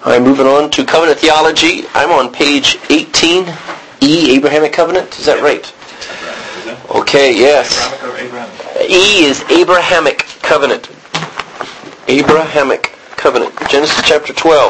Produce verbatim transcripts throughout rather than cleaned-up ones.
All right, moving on to covenant theology. I'm on page eighteen, E, Abrahamic covenant. Is that right? Okay, yes. E is Abrahamic covenant. Abrahamic covenant. Genesis chapter twelve.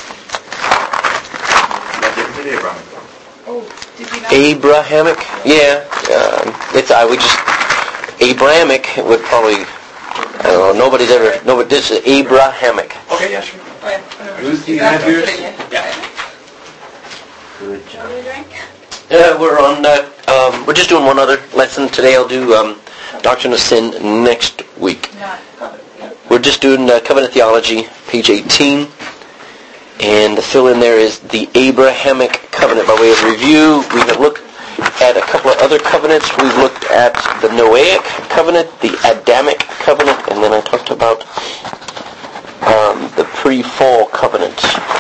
Abrahamic? Yeah. Um, it's I would just Abrahamic would probably I don't know. Nobody's ever. Nobody. This is Abrahamic. Okay, yeah, sure. Oh, yeah. Who's the yours? Yeah. Good job. What do we drink? Uh, we're on. Uh, um, we're just doing one other lesson today. I'll do um, Doctrine of Sin next week. We're just doing uh, covenant theology, page eighteen, and the fill in there is the Abrahamic covenant. By way of review, we have looked at a couple of other covenants. We've looked at the Noahic covenant, the Adamic covenant, and then I talked about um, the pre-fall covenant.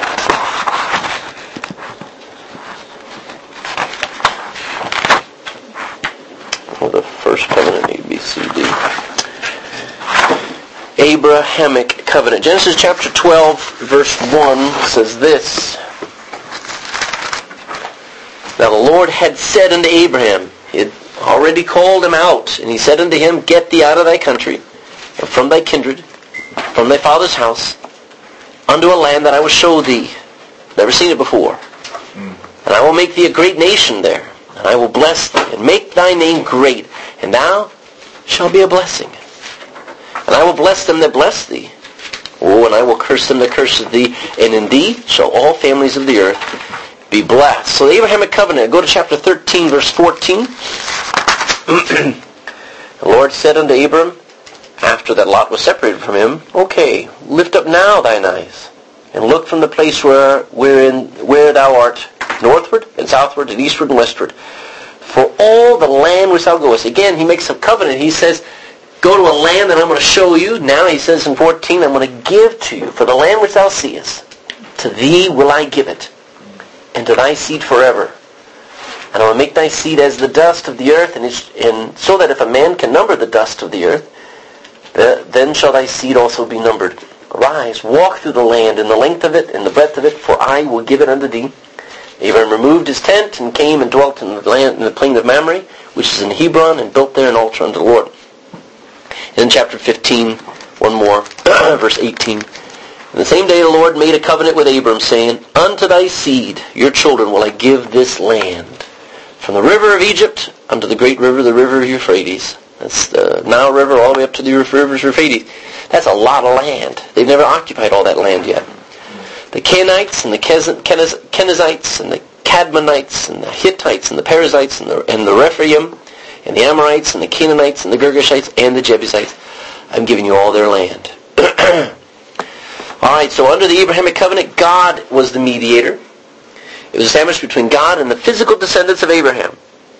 Well, the first covenant, A, B, C, D. Abrahamic covenant. Genesis chapter twelve, verse one says this. Now the Lord had said unto Abraham, he had already called him out, and he said unto him, Get thee out of thy country, and from thy kindred, from thy father's house, unto a land that I will show thee. Never seen it before. Mm. And I will make thee a great nation there, and I will bless thee, and make thy name great, and thou shalt be a blessing. And I will bless them that bless thee. Oh, and I will curse them that curse thee, and in thee shall all families of the earth be blessed. So the Abrahamic covenant, go to chapter thirteen, verse fourteen. The Lord said unto Abram, after that Lot was separated from him, Okay, lift up now thine eyes, and look from the place where wherein where thou art, northward and southward and eastward and westward. For all the land which thou goest. Again, he makes a covenant. He says, Go to a land that I'm going to show you. Now he says in fourteen, I'm going to give to you. For the land which thou seest, to thee will I give it, and to thy seed forever. And I will make thy seed as the dust of the earth, and, and so that if a man can number the dust of the earth, the, then shall thy seed also be numbered. Arise, walk through the land in the length of it and the breadth of it, for I will give it unto thee. Abraham removed his tent and came and dwelt in the land in the plain of Mamre, which is in Hebron, and built there an altar unto the Lord. In chapter fifteen, one more, verse eighteen. And the same day the Lord made a covenant with Abram, saying, Unto thy seed, your children, will I give this land, from the river of Egypt unto the great river, the river of Euphrates. That's the Nile River all the way up to the river of Euphrates. That's a lot of land. They've never occupied all that land yet. The Canaanites and the Kenizzites and the Cadmonites and the Hittites and the Perizzites and the, and the Rephaim and the Amorites and the Canaanites and the Girgashites and the Jebusites. I'm giving you all their land. All right, so under the Abrahamic covenant, God was the mediator. It was established between God and the physical descendants of Abraham.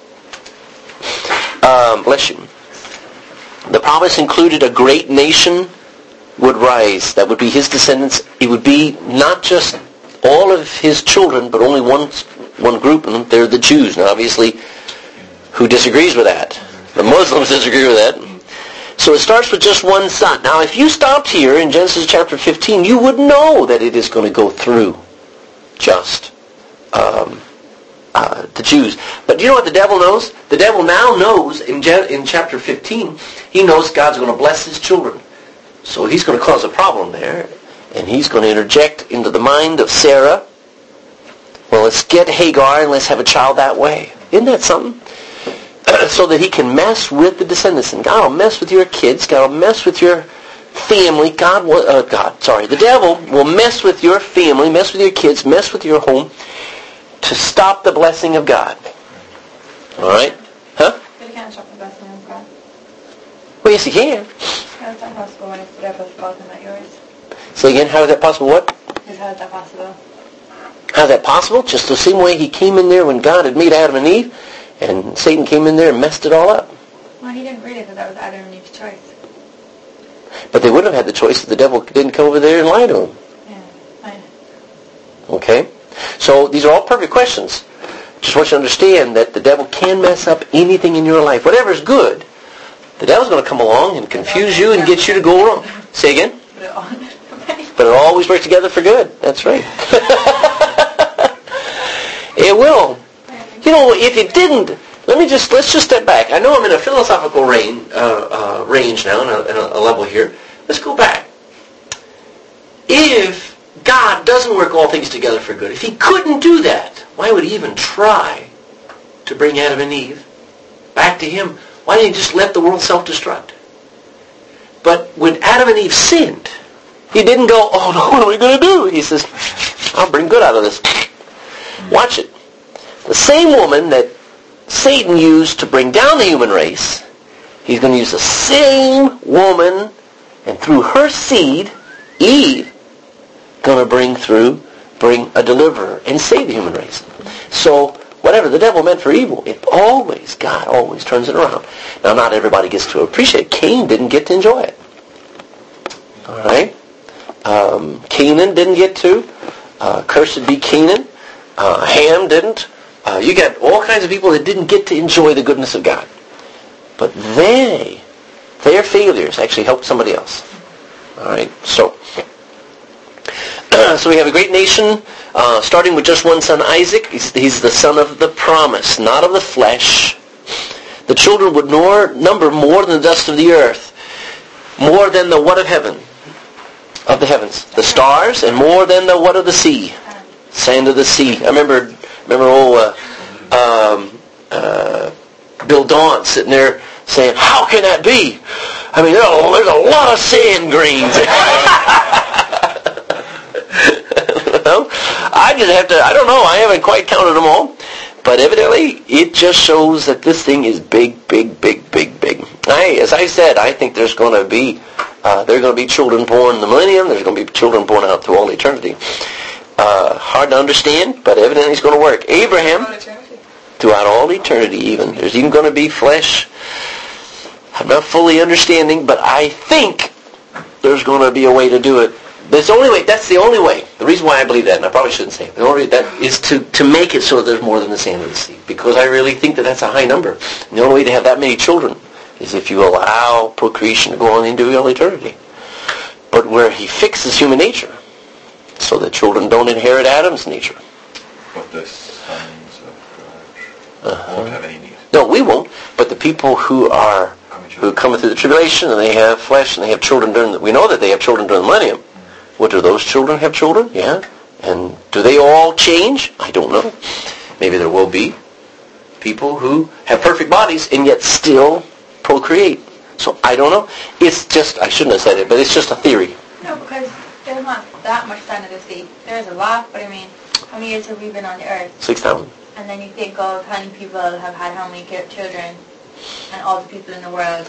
Um, bless you. The promise included a great nation would rise. That would be his descendants. It would be not just all of his children, but only one one group, and they're the Jews. Now, obviously, who disagrees with that? The Muslims disagree with that. So it starts with just one son. Now, if you stopped here in Genesis chapter fifteen, you would know that it is going to go through just um, uh, the Jews. But do you know what the devil knows? The devil now knows in, in chapter fifteen, he knows God's going to bless his children. So he's going to cause a problem there, and he's going to interject into the mind of Sarah. Well, let's get Hagar and let's have a child that way. Isn't that something? So that he can mess with the descendants. And God will mess with your kids. God will mess with your family. God will, uh, God, sorry. The devil will mess with your family, mess with your kids, mess with your home to stop the blessing of God. All right? Huh? But you can't stop the blessing of God. Well, yes, he can. How is that possible when it's the devil's fault and not yours? Say again, how is that possible? What? Because how is that possible? How is that possible? Just the same way he came in there when God had made Adam and Eve, and Satan came in there and messed it all up. Well, he didn't really, because that was Adam and Eve's choice. But they wouldn't have had the choice if the devil didn't come over there and lie to them. Yeah, I know. Okay? So these are all perfect questions. Just want you to understand that the devil can mess up anything in your life. Whatever is good, the devil's going to come along and confuse you and get you to go wrong. Say again? Put it on. But it always works together for good. That's right. It will. You know, if it didn't, let me just, let's just step back. I know I'm in a philosophical range, uh, uh, range now, in a, in a level here. Let's go back. If God doesn't work all things together for good, if he couldn't do that, why would he even try to bring Adam and Eve back to him? Why didn't he just let the world self-destruct? But when Adam and Eve sinned, he didn't go, oh no, what are we going to do? He says, I'll bring good out of this. Watch it. The same woman that Satan used to bring down the human race, he's going to use the same woman, and through her seed, Eve, going to bring through, bring a deliverer and save the human race. So whatever the devil meant for evil, it always, God always turns it around. Now, not everybody gets to appreciate it. Cain didn't get to enjoy it. All right? Um, Canaan didn't get to. Uh, cursed be Canaan. Uh, Ham didn't. Uh, you got all kinds of people that didn't get to enjoy the goodness of God. But they, their failures actually helped somebody else. All right? So, so we have a great nation, uh, starting with just one son, Isaac. He's, he's the son of the promise, not of the flesh. The children would nor, number more than the dust of the earth, more than the what of heaven, of the heavens, the stars, and more than the what of the sea, sand of the sea. I remember, remember old uh, um, uh, Bill Dawn sitting there saying, "How can that be? I mean, oh, there's a lot of sand grains." Well, I just have to, I don't know, I haven't quite counted them all. But evidently, it just shows that this thing is big, big, big, big, big. I, as I said, I think there's going to be, uh, there are going to be children born in the millennium. There's going to be children born out through all eternity. Uh, hard to understand, but evidently it's going to work. Abraham, throughout all eternity even. There's even going to be flesh. I'm not fully understanding, but I think there's going to be a way to do it. That's the only way. That's the only way. The reason why I believe that, and I probably shouldn't say it, the only way that is to, to make it so that there's more than the sand of the sea. Because I really think that that's a high number. And the only way to have that many children is if you allow procreation to go on into all eternity. But where he fixes human nature, so that children don't inherit Adam's nature. But the sons of God uh-huh. won't have any need. No, we won't. But the people who are who come through the tribulation and they have flesh and they have children during the, we know that they have children during the millennium. What, do those children have children? Yeah. And do they all change? I don't know. Maybe there will be people who have perfect bodies and yet still procreate. So I don't know. It's just, I shouldn't have said it, but it's just a theory. No, because there's not that much sand in the sea. There's a lot, but I mean, how many years have we been on the earth? Six thousand. And then you think of how many people have had how many children, and all the people in the world.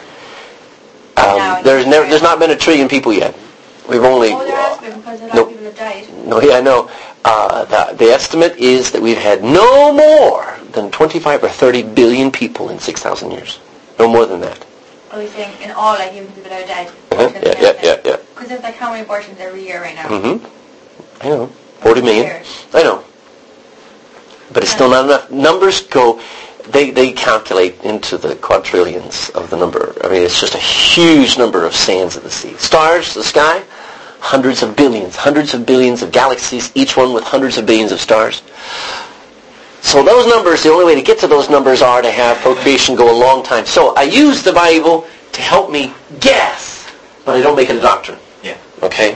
Um, there's never, there's not been a trillion people yet. We've only... Oh, there has been, because a lot no, of people have died. No, yeah, I know. Uh, the, the estimate is that we've had no more than twenty-five or thirty billion people in six thousand years. No more than that. Oh, you're saying in all, like, even people that are dead? Uh-huh. Yeah, yeah, yeah, yeah. Because there's like how many abortions every year right now? Mm-hmm. I know. forty million. I know. But it's still not enough. Numbers go... They, they calculate into the quadrillions of the number. I mean, it's just a huge number of sands of the sea. Stars, the sky, hundreds of billions, hundreds of billions of galaxies, each one with hundreds of billions of stars. So those numbers, the only way to get to those numbers are to have procreation go a long time. So I use the Bible to help me guess, but I don't make it a doctrine. Yeah. Okay?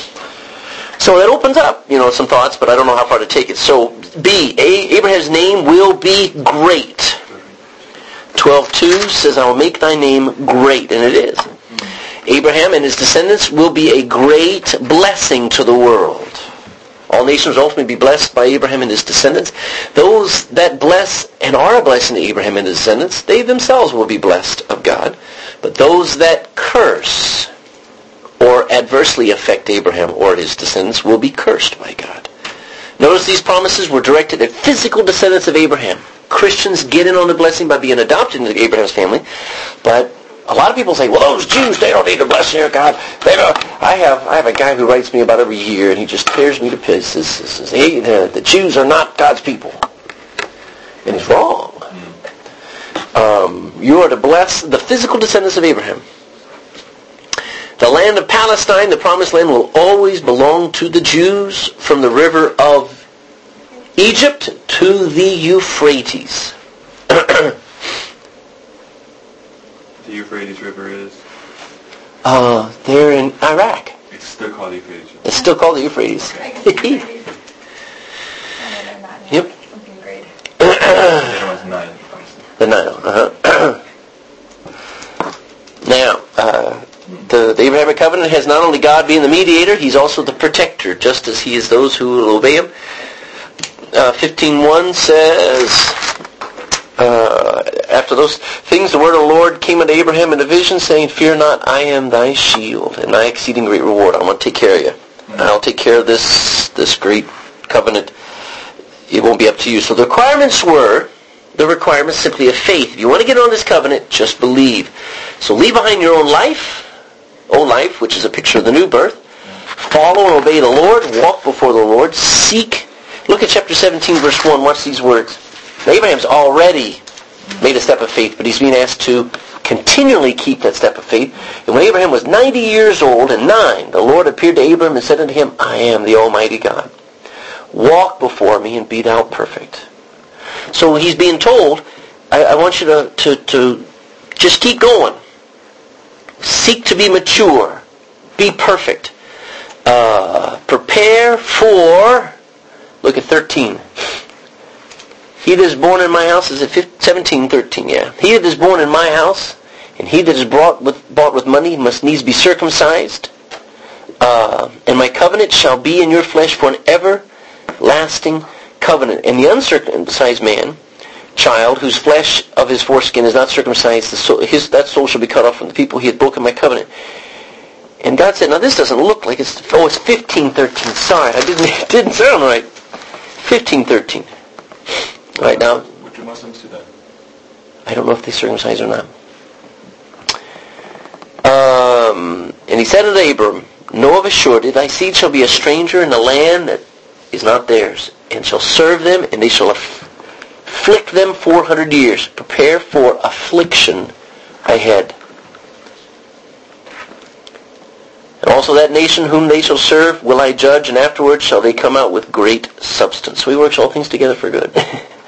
So that opens up, you know, some thoughts, but I don't know how far to take it. So B, A- Abraham's name will be great. twelve two says, I will make thy name great, and it is. Abraham and his descendants will be a great blessing to the world. All nations will ultimately be blessed by Abraham and his descendants. Those that bless and are a blessing to Abraham and his descendants, they themselves will be blessed of God. But those that curse or adversely affect Abraham or his descendants will be cursed by God. Notice these promises were directed at physical descendants of Abraham. Christians get in on the blessing by being adopted into Abraham's family, but a lot of people say, well, those Jews, they don't need the blessing of God. They don't. I have I have a guy who writes me about every year, and he just tears me to pieces. He says, hey, the, the Jews are not God's people. And he's wrong. Um, you are to bless the physical descendants of Abraham. The land of Palestine, the promised land, will always belong to the Jews from the river of Egypt to the Euphrates. The Euphrates River is? Uh, they're in Iraq. It's still called Euphrates. It's still called the Euphrates. Yep. The other one's Nile. The Nile. Uh-huh. Now, uh, the, the Abrahamic covenant has not only God being the mediator, he's also the protector, just as he is those who will obey him. Uh, fifteen one says, uh, after those things, the word of the Lord came unto Abraham in a vision, saying, Fear not, I am thy shield, and thy exceeding great reward. I'm going to take care of you. Mm-hmm. I'll take care of this, this great covenant. It won't be up to you. So the requirements were, the requirements simply of faith. If you want to get on this covenant, just believe. So leave behind your own life, old life, which is a picture of the new birth. Follow and obey the Lord. Walk before the Lord. Seek. Look at chapter seventeen, verse one. Watch these words. Now, Abraham's already made a step of faith, but he's being asked to continually keep that step of faith. And when Abraham was ninety years old and nine, the Lord appeared to Abraham and said unto him, I am the Almighty God. Walk before me and be thou perfect. So he's being told, I, I want you to, to, to just keep going. Seek to be mature. Be perfect. Uh, prepare for, look at thirteen. He that is born in my house, is it seventeen, thirteen, yeah. He that is born in my house, and he that is brought with, bought with money must needs be circumcised. Uh, and my covenant shall be in your flesh for an everlasting covenant. And the uncircumcised man, child, whose flesh of his foreskin is not circumcised, the soul, his, that soul shall be cut off from the people he had broken my covenant. And God said, now this doesn't look like it's, oh, it's fifteen thirteen. Sorry, I didn't, it didn't sound right. fifteen thirteen. Right now. What do Muslims do then? I don't know if they circumcise or not. Um, and he said unto Abram, Know of a surety, thy seed shall be a stranger in a land that is not theirs, and shall serve them, and they shall afflict them four hundred years. Prepare for affliction ahead. And also that nation whom they shall serve will I judge, and afterwards shall they come out with great substance. So he works all things together for good.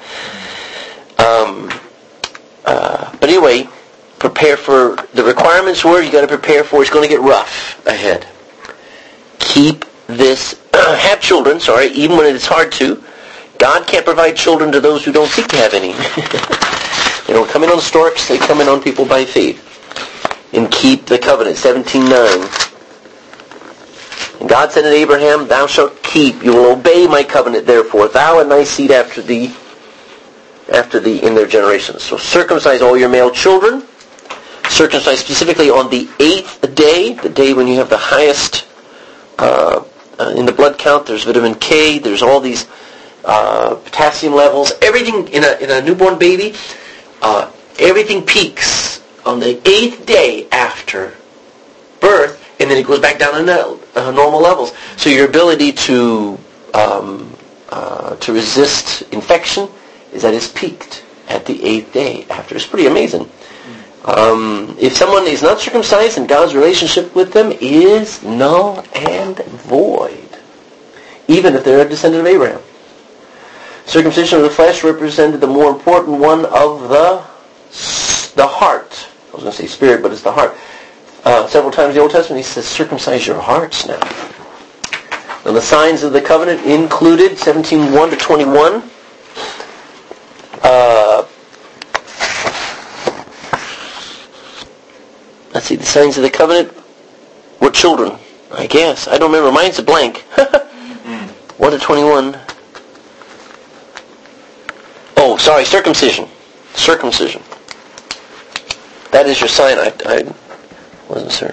um, uh, but anyway, prepare for, the requirements were, you got to prepare for, it's going to get rough ahead. Keep this, have children, sorry, even when it's hard to. God can't provide children to those who don't seek to have any. They don't come in on storks, they come in on people by faith. And keep the covenant, seventeen nine. And God said to Abraham, Thou shalt keep, you will obey my covenant, therefore, thou and thy seed after thee, after thee in their generations. So circumcise all your male children. Circumcise specifically on the eighth day, the day when you have the highest uh, uh, in the blood count. There's vitamin K. There's all these uh, potassium levels. Everything in a in a newborn baby, uh, everything peaks on the eighth day after birth. And then it goes back down to uh, normal levels. So your ability to um, uh, to resist infection is at its peaked at the eighth day after. It's pretty amazing. Um, if someone is not circumcised, then God's relationship with them is null and void, even if they're a descendant of Abraham. Circumcision of the flesh represented the more important one of the the heart. I was going to say spirit, but it's the heart. Uh, several times in the Old Testament he says, circumcise your hearts now. And the signs of the covenant included, seventeen one to twenty-one, uh, let's see, the signs of the covenant were children, I guess. I don't remember. Mine's a blank. one to twenty-one. Oh, sorry, circumcision. Circumcision. That is your sign. I... I wasn't sir.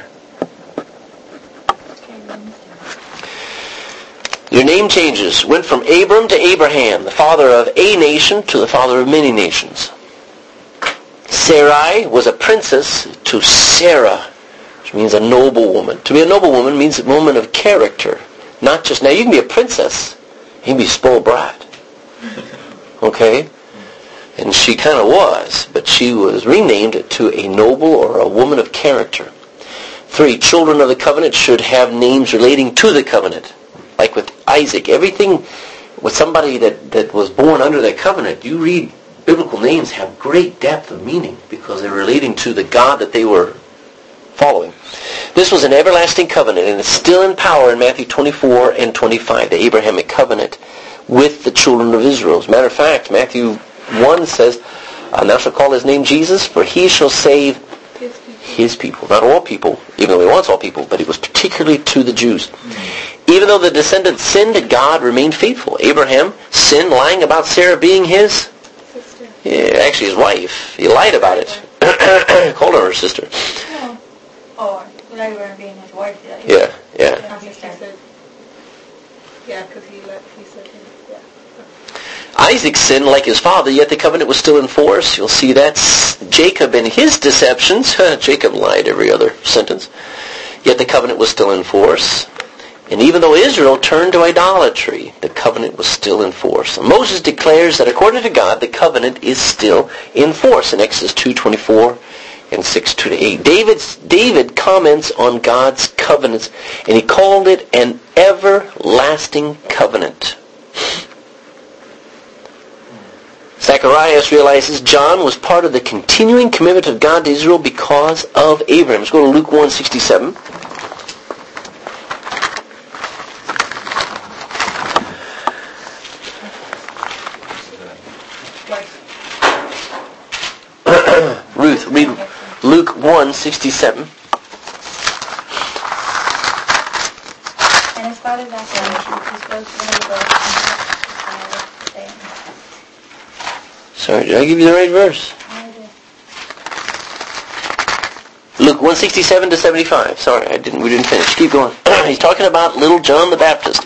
Your name changes. Went from Abram to Abraham, the father of a nation to the father of many nations. Sarai was a princess to Sarah, which means a noble woman. To be a noble woman means a woman of character. Not just, now you can be a princess, you can be a spoiled brat. Okay? And she kind of was, but she was renamed to a noble or a woman of character. Three, children of the covenant should have names relating to the covenant. Like with Isaac, everything with somebody that, that was born under that covenant, you read biblical names have great depth of meaning because they're relating to the God that they were following. This was an everlasting covenant, and it's still in power in Matthew twenty-four and twenty-five, the Abrahamic covenant with the children of Israel. As a matter of fact, Matthew one says, "And thou shalt call his name Jesus, for he shall save His people. his people." Not all people, even though he wants all people, but it was particularly to the Jews. Even though the descendants sinned, God remained faithful. Abraham sinned lying about Sarah being his, Sister. yeah, actually his wife. He lied about it. Called her her sister. No. Oh, without even being his wife. Did I? Yeah, yeah. Yeah, He sister. said, yeah, because he let, he said, yeah. Isaac sinned like his father, yet the covenant was still in force. You'll see that's Jacob and his deceptions. Jacob lied every other sentence. Yet the covenant was still in force. And even though Israel turned to idolatry, the covenant was still in force. And Moses declares that according to God, the covenant is still in force in Exodus two twenty-four and six two to eight. David's, David comments on God's covenants, and he called it an everlasting covenant. Zacharias realizes John was part of the continuing commitment of God to Israel because of Abraham. Let's go to Luke one sixty-seven. Ruth, read Luke one sixty-seven. And his father Zacharias, who spoke to the Holy Ghost, and saying, Sorry, did I give you the right verse? Luke one sixty-seven to seventy-five. Sorry, I didn't. We didn't finish. Keep going. He's talking about little John the Baptist.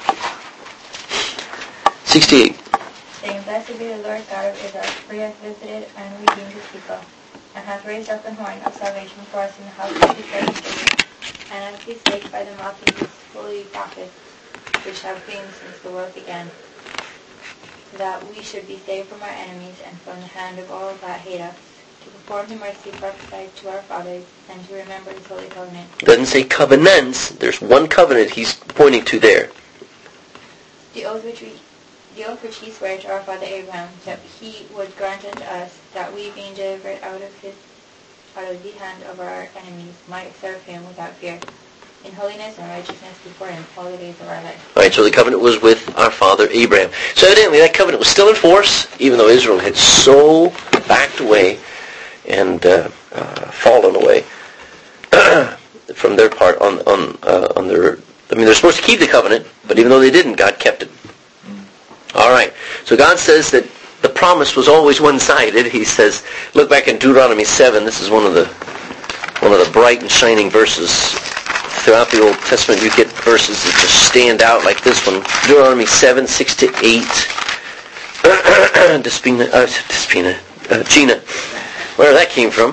sixty-eight. saying, Blessed be the Lord God of Israel, for he hath visited and redeemed his people, and hath raised up an horn of salvation for us in the house of his servant David, and of his sake by the mouth of his holy prophets, which have been since the world began, that we should be saved from our enemies and from the hand of all that hate us, to perform the mercy prophesied to our fathers, and to remember his holy covenant. It doesn't say covenants. There's one covenant he's pointing to there. The oath which we The oath which he sware to our father Abraham, that he would grant unto us, that we, being delivered out of his, out of the hand of our enemies, might serve him without fear, in holiness and righteousness before him all the days of our life. All right, so the covenant was with our father Abraham. So evidently that covenant was still in force, even though Israel had so backed away and uh, uh, fallen away from their part on on uh, on their. I mean, they're supposed to keep the covenant, but even though they didn't, God kept it. All right. So God says that the promise was always one-sided. He says, look back in Deuteronomy seven. This is one of the one of the bright and shining verses throughout the Old Testament. You get verses that just stand out like this one. Deuteronomy seven, six to eight. Despina, uh, Despina, uh, Gina, where that came from.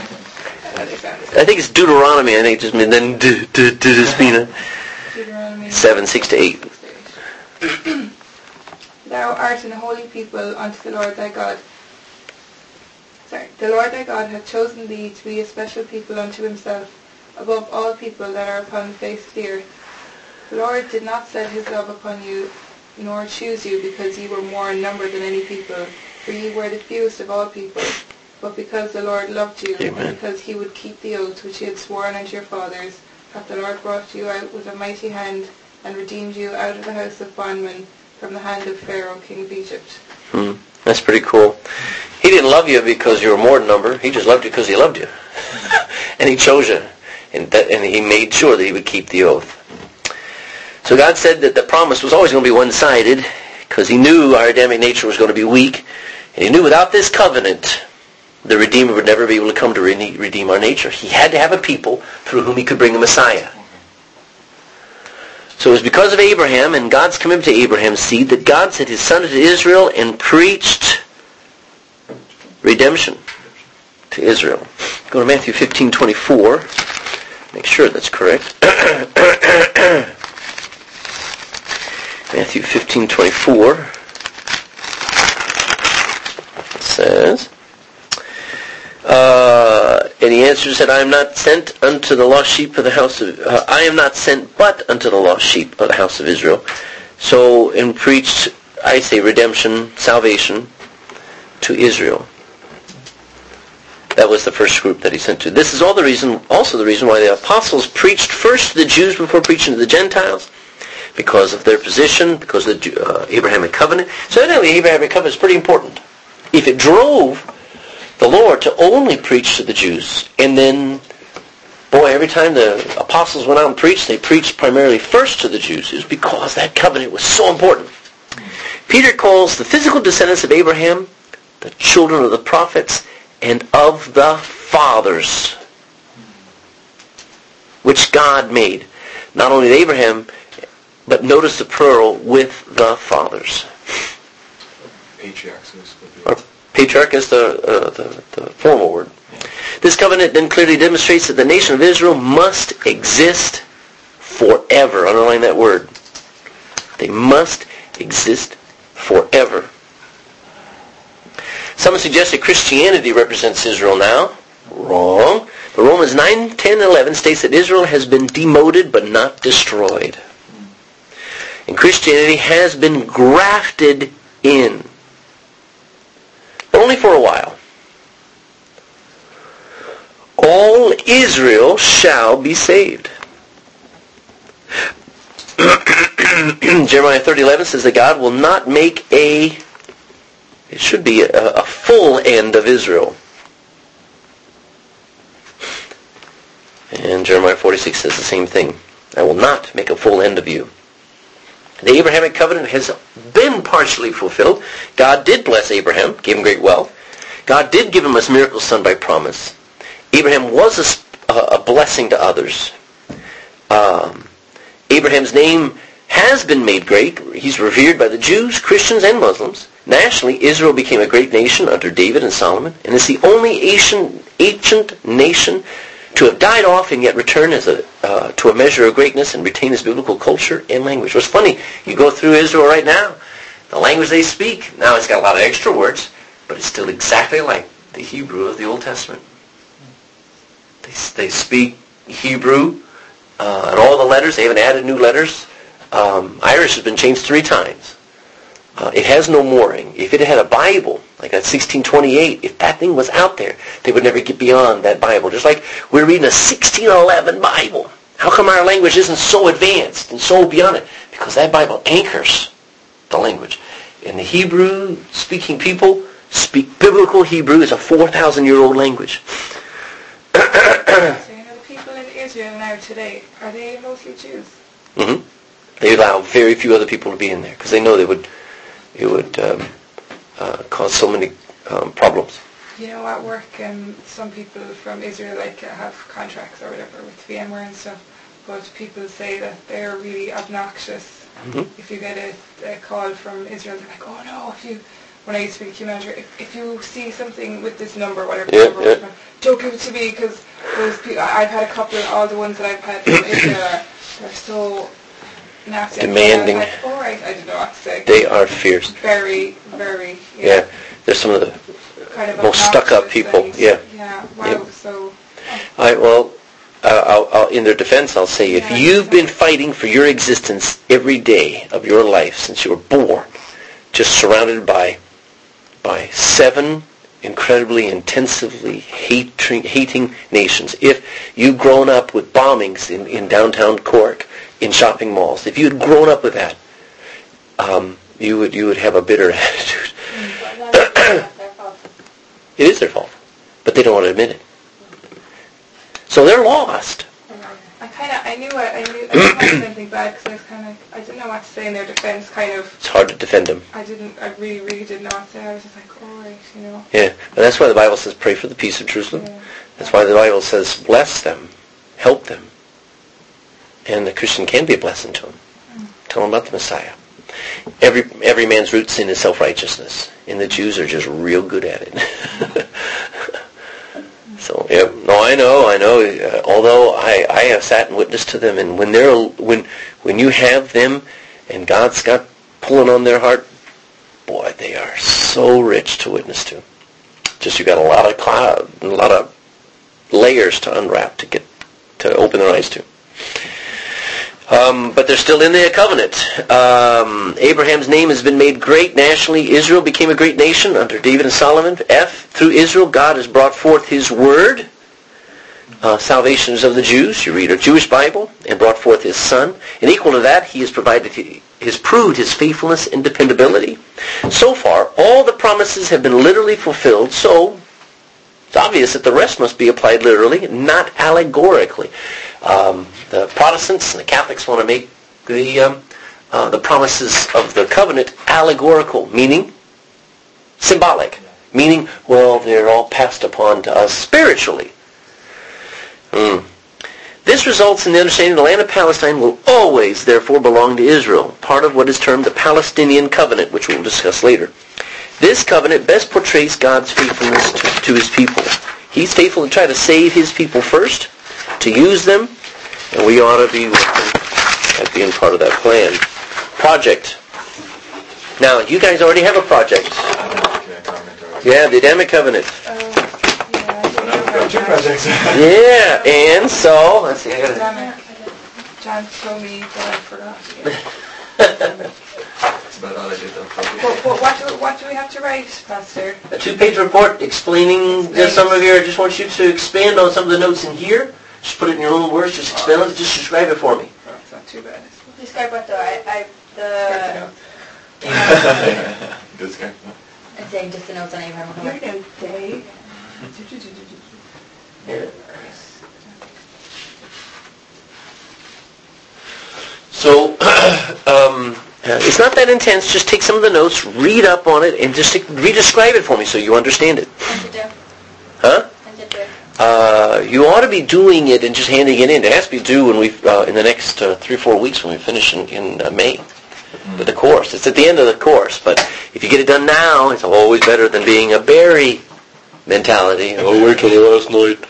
I think it's Deuteronomy. I think it just means then d d d Despina. Deuteronomy Seven, six to eight. Thou art an holy people unto the Lord thy God. Sorry. The Lord thy God hath chosen thee to be a special people unto himself, above all people that are upon the face of the earth. The Lord did not set his love upon you, nor choose you because ye were more in number than any people, for ye were the fewest of all people, but because the Lord loved you, Amen. and because he would keep the oath which he had sworn unto your fathers, hath the Lord brought you out with a mighty hand, and redeemed you out of the house of bondmen, from the hand of Pharaoh, king of Egypt. Hmm. That's pretty cool. He didn't love you because you were more in number. He just loved you because he loved you. And he chose you. And, that, and he made sure that he would keep the oath. So God said that the promise was always going to be one-sided because he knew our Adamic nature was going to be weak. And he knew without this covenant, the Redeemer would never be able to come to re- redeem our nature. He had to have a people through whom he could bring a Messiah. So it was because of Abraham and God's commitment to Abraham's seed that God sent his son to Israel and preached redemption to Israel. Go to Matthew fifteen twenty-four. Make sure that's correct. Matthew fifteen twenty-four. It says, uh, And he answered and said, I am not sent unto the lost sheep of the house of, uh, I am not sent but unto the lost sheep of the house of Israel. So, and preached, I say, redemption, salvation to Israel. That was the first group that he sent to. This is all the reason, also the reason why the apostles preached first to the Jews before preaching to the Gentiles, because of their position, because of the uh, Abrahamic covenant. So anyway, the Abrahamic covenant is pretty important. If it drove the Lord to only preach to the Jews, and then, boy, every time the apostles went out and preached, they preached primarily first to the Jews. It was because that covenant was so important. Peter calls the physical descendants of Abraham the children of the prophets and of the fathers, which God made. Not only Abraham, but notice the plural, with the fathers. Patriarchs is Or patriarch is the, uh, the, the formal word. This covenant then clearly demonstrates that the nation of Israel must exist forever. Underline that word. They must exist forever. Some suggest that Christianity represents Israel now. Wrong. But Romans nine, ten, eleven states that Israel has been demoted but not destroyed. And Christianity has been grafted in. But only for a while. All Israel shall be saved. Jeremiah thirty eleven says that God will not make a, it should be a, a full end of Israel. And Jeremiah forty-six says the same thing. I will not make a full end of you. The Abrahamic covenant has been partially fulfilled. God did bless Abraham, gave him great wealth. God did give him a miracle son by promise. Abraham was a, a blessing to others. Um, Abraham's name has been made great. He's revered by the Jews, Christians, and Muslims. Nationally, Israel became a great nation under David and Solomon, and is the only ancient, ancient nation to have died off and yet return as a uh, to a measure of greatness and retain its biblical culture and language. What's funny, you go through Israel right now, the language they speak, now it's got a lot of extra words, but it's still exactly like the Hebrew of the Old Testament. They, they speak Hebrew, uh, and all the letters, they haven't added new letters. Um, Irish has been changed three times. Uh, it has no mooring. If it had a Bible, like that sixteen twenty-eight, if that thing was out there, they would never get beyond that Bible. Just like we're reading a sixteen eleven Bible. How come our language isn't so advanced and so beyond it? Because that Bible anchors the language. And the Hebrew-speaking people speak biblical Hebrew. It's a four thousand year old language. So you know the people in Israel now today, are they mostly Jews? Mm-hmm. They allow very few other people to be in there because they know they would it would um, uh, cause so many um, problems. You know, at work, um, some people from Israel like uh, have contracts or whatever with VMware and stuff, but people say that they're really obnoxious. Mm-hmm. If you get a, a call from Israel, they're like, oh no, if you, when I used to be the queue manager, if, if you see something with this number, whatever yeah, number, yeah. don't give it to me, because those people, I've had a couple, all the ones that I've had from Israel are, they're so nasty. Demanding. Like, all right, I didn't know what to say. They are fierce. Very, very. Yeah. Yeah, they're some of the kind of most stuck-up people. And, yeah. Yeah. Wow. Yeah. So. I well, uh, I'll, I'll, in their defense, I'll say, if Yeah, you've been fighting for your existence every day of your life since you were born, just surrounded by by seven incredibly intensively hating, hating nations, if you've grown up with bombings in, in downtown Cork, in shopping malls, if you had grown up with that, um, you would you would have a bitter attitude. But that's their fault. It is their fault, but they don't want to admit it. So they're lost. I kind of, I knew I, I knew, I didn't have something bad because I was kind of, like, I didn't know what to say in their defense, kind of. It's hard to defend them. I didn't, I really, really didn't know what to say. I was just like, all right, you know. Yeah, and that's why the Bible says pray for the peace of Jerusalem. Yeah. That's why the Bible says bless them, help them. And the Christian can be a blessing to them. Mm. Tell them about the Messiah. Every every man's root sin is self-righteousness, and the Jews are just real good at it. So, yeah, no, I know, I know. Uh, although I, I have sat and witnessed to them, and when they're when when you have them, and God's got pulling on their heart, boy, they are so rich to witness to. Just you got a lot of cloud, a lot of layers to unwrap, to get to open their eyes to. Um, but they're still in the covenant. Um, Abraham's name has been made great nationally. Israel became a great nation under David and Solomon. F, through Israel, God has brought forth his word. Uh, salvation is of the Jews. You read a Jewish Bible, and brought forth his son. And equal to that, he has provided, he has proved his faithfulness and dependability. So far, all the promises have been literally fulfilled, so it's obvious that the rest must be applied literally, not allegorically. Um, the Protestants and the Catholics want to make the um, uh, the promises of the covenant allegorical, meaning symbolic, meaning, well, they're all passed upon to us spiritually. Mm. This results in the understanding the land of Palestine will always, therefore, belong to Israel, part of what is termed the Palestinian covenant, which we'll discuss later. This covenant best portrays God's faithfulness to, to his people. He's faithful to try to save his people first, to use them, and we ought to be working at being part of that plan. Project. Now, you guys already have a project. Yeah, the Adamic Covenant. Uh, yeah, Two projects. Yeah, and so, let's see. I gotta, Adamic. John told me, but I forgot. That's about all I did though. What, what, what, do, what do we have to write, Pastor? a two-page report explaining just some of your, I just want you to expand on some of the notes in here. Just put it in your own words, just expand on it, just describe it for me. Oh, it's not too bad. Describe what though? I, I the. Good guy. I'm saying just the notes on Abraham. Your note, Dave. Yeah. So, um, uh, it's not that intense. Just take some of the notes, read up on it, and just re-describe it for me so you understand it. Huh? Uh, you ought to be doing it and just handing it in. It has to be due when we uh, in the next uh, three or four weeks when we finish in, in uh, May with the course. It's at the end of the course, but if you get it done now, it's always better than being a Barry mentality. Oh, wait till the last night.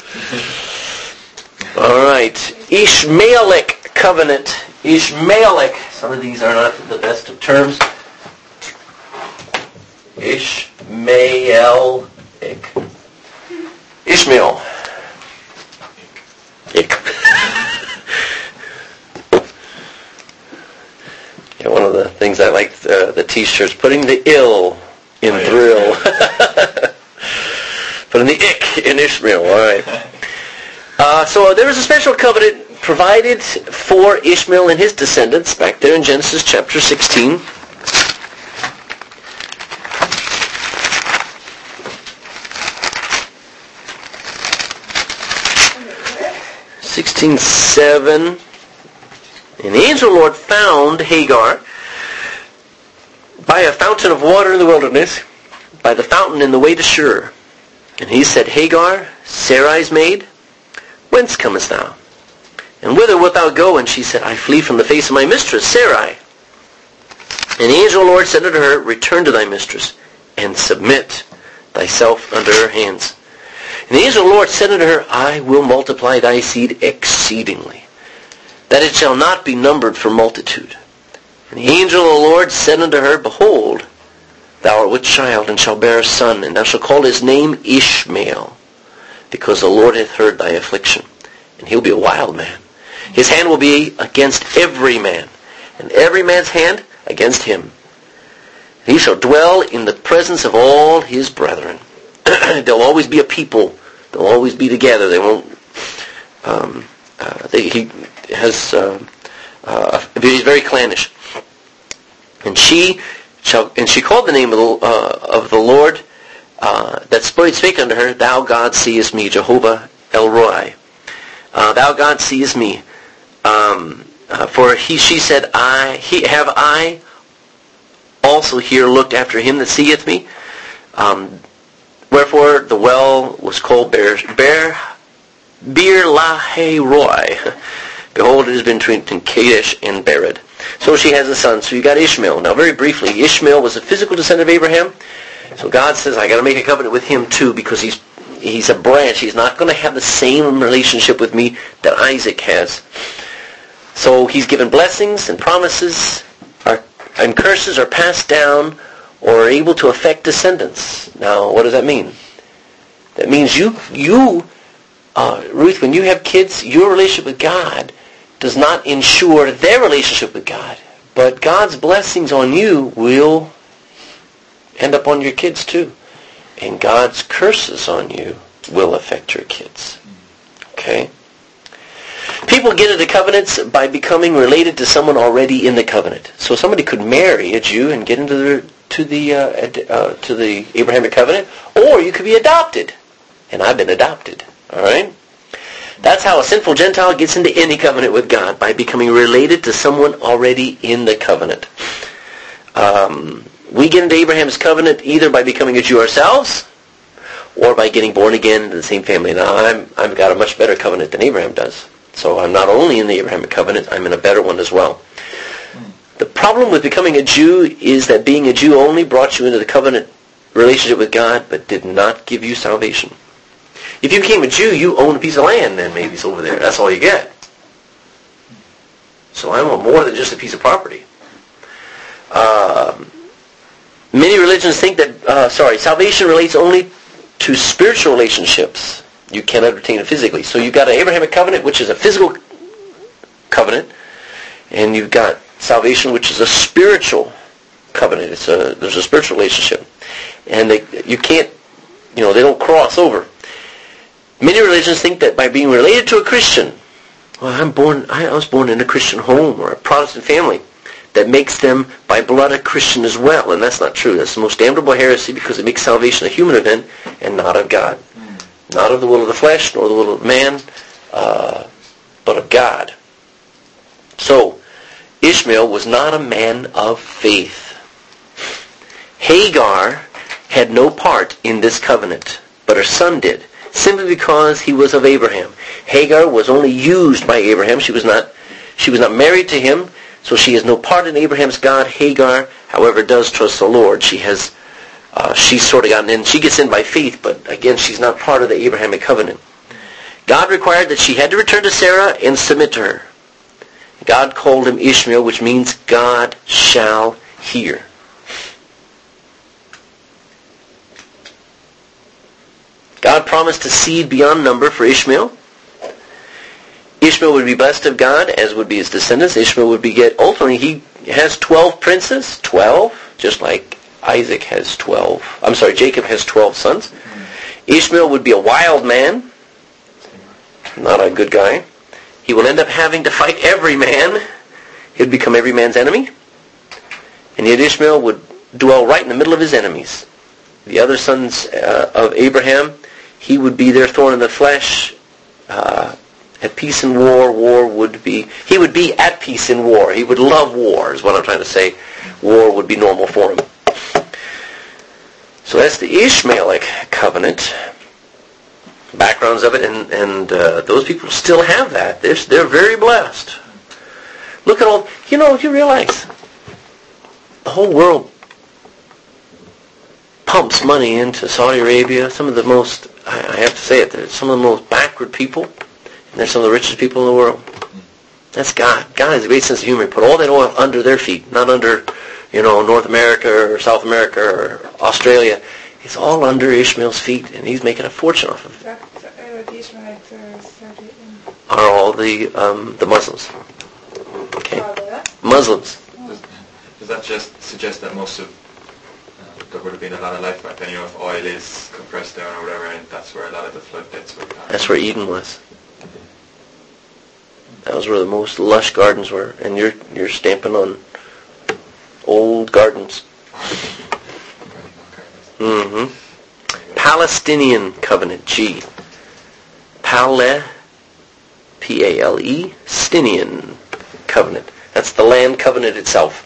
All right, Ishmaelic covenant. Ishmaelic. Some of these are not the best of terms. Ishmaelic. Ishmael. Ick. Yeah, one of the things I like, uh, the T-shirts, putting the ill in oh, thrill. Yeah. Putting the ick in Ishmael. All right. Uh, so there was a special covenant provided for Ishmael and his descendants back there in Genesis chapter sixteen. sixteen seven. And the angel of the Lord found Hagar by a fountain of water in the wilderness, by the fountain in the way to Shur. And he said, Hagar, Sarai's maid, whence comest thou? And whither wilt thou go? And she said, I flee from the face of my mistress, Sarai. And the angel of the Lord said unto her, return to thy mistress, and submit thyself under her hands. And the angel of the Lord said unto her, I will multiply thy seed exceedingly, that it shall not be numbered for multitude. And the angel of the Lord said unto her, behold, thou art with child, and shalt bear a son, and thou shalt call his name Ishmael, because the Lord hath heard thy affliction. And he'll be a wild man. His hand will be against every man, and every man's hand against him. He shall dwell in the presence of all his brethren. There'll always be a people. They'll always be together. They won't. Um, uh, they, he has. Uh, uh, he's very clannish. And she shall. And she called the name of the, uh, of the Lord uh, that spake unto her. Thou God seest me, Jehovah El Roi. Uh, thou God seest me. Um, uh, for he, she said, I he, have I also here looked after him that seeth me. Um, wherefore the well was called Beer, Beer, Beer Lahai Roi. Behold, it has been between Kadesh and Bered. So she has a son. So you got Ishmael. Now, very briefly, Ishmael was a physical descendant of Abraham. So God says, I got to make a covenant with him too, because he's he's a branch. He's not going to have the same relationship with me that Isaac has. So he's given blessings and promises, are, and curses are passed down or are able to affect descendants. Now, what does that mean? That means you you uh, Ruth, when you have kids, your relationship with God does not ensure their relationship with God. But God's blessings on you will end up on your kids too. And God's curses on you will affect your kids. Okay? People get into covenants by becoming related to someone already in the covenant. So somebody could marry a Jew and get into the to the uh, uh, to the Abrahamic covenant, or you could be adopted. And I've been adopted. All right? That's how a sinful Gentile gets into any covenant with God, by becoming related to someone already in the covenant. Um, we get into Abraham's covenant either by becoming a Jew ourselves, or by getting born again into the same family. Now, I'm, I've got a much better covenant than Abraham does. So I'm not only in the Abrahamic covenant, I'm in a better one as well. The problem with becoming a Jew is that being a Jew only brought you into the covenant relationship with God, but did not give you salvation. If you became a Jew, you own a piece of land then maybe it's over there. That's all you get. So I want more than just a piece of property. Um, many religions think that, uh, sorry, salvation relates only to spiritual relationships. You cannot obtain it physically. So you've got an Abrahamic covenant, which is a physical covenant, and you've got salvation, which is a spiritual covenant. It's a there's a spiritual relationship, and they you can't, you know, they don't cross over. Many religions think that by being related to a Christian, well, I'm born, I was born in a Christian home or a Protestant family, that makes them by blood a Christian as well, and that's not true. That's the most damnable heresy, because it makes salvation a human event and not of God. Not of the will of the flesh, nor the will of man, uh, but of God. So, Ishmael was not a man of faith. Hagar had no part in this covenant, but her son did, simply because he was of Abraham. Hagar was only used by Abraham. She was not, she was not married to him, so she has no part in Abraham's God. Hagar, however, does trust the Lord. She has Uh, she's sort of gotten in. She gets in by faith, but again, she's not part of the Abrahamic covenant. God required that she had to return to Sarah and submit to her. God called him Ishmael, which means God shall hear. God promised a seed beyond number for Ishmael. Ishmael would be blessed of God, as would be his descendants. Ishmael would beget, ultimately, he has twelve princes, twelve, just like Isaac has twelve. I'm sorry, Jacob has twelve sons. Ishmael would be a wild man, not a good guy. He will end up having to fight every man. He would become every man's enemy. And yet Ishmael would dwell right in the middle of his enemies. The other sons uh, of Abraham, he would be their thorn in the flesh. Uh, at peace in war, war would be... He would be at peace in war. He would love war, is what I'm trying to say. War would be normal for him. So that's the Ishmaelic covenant, backgrounds of it, and, and uh, those people still have that. They're, they're very blessed. Look at all, you know, you realize the whole world pumps money into Saudi Arabia. Some of the most, I, I have to say it, they're some of the most backward people, and they're some of the richest people in the world. That's God. God has a great sense of humor. He put all that oil under their feet, not under, you know, North America or South America or Australia. It's all under Ishmael's feet, and he's making a fortune off of it. That, uh, the Ishmaelites are started in... Are all the um, the Muslims. Okay. Muslims. Does, does that just suggest that most of, uh, there would have been a lot of life back then, you know, if oil is compressed down or whatever, and that's where a lot of the floodgates were. That's where Eden was. That was where the most lush gardens were, and you're you're stamping on old gardens. Mm-hmm. Palestinian covenant, G. Pale, P A L E, Stinian covenant. That's the land covenant itself.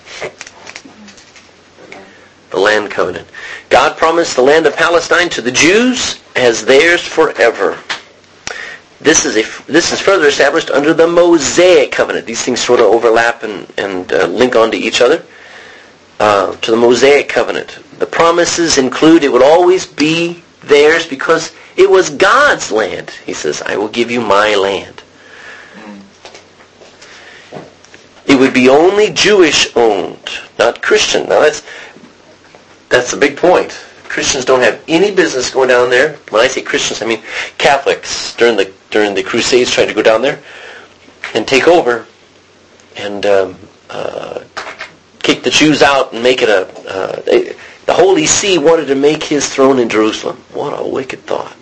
The land covenant. God promised the land of Palestine to the Jews as theirs forever. This is a, this is further established under the Mosaic covenant. These things sort of overlap and, and uh, link onto each other. Uh, to the Mosaic covenant. The promises include it would always be theirs because it was God's land. He says, I will give you my land. It would be only Jewish owned, not Christian. Now that's that's a big point. Christians don't have any business going down there. When I say Christians, I mean Catholics during the during the Crusades tried to go down there and take over and um, uh, kick the Jews out and make it a... Uh, they, the Holy See wanted to make his throne in Jerusalem. What a wicked thought.